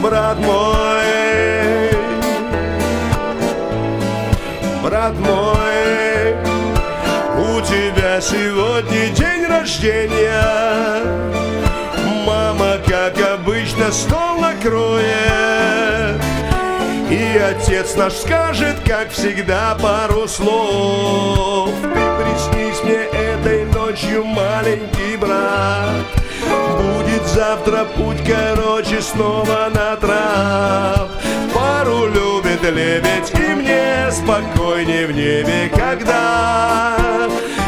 брат мой, брат мой, у тебя сегодня день рождения. Мама, как обычно, стол накроет, и отец наш скажет, как всегда, пару слов. Ты приснись мне этой ночью, маленький брат. Будет завтра путь короче, снова на трап. Пару любит лебедь, и мне спокойней в небе, когда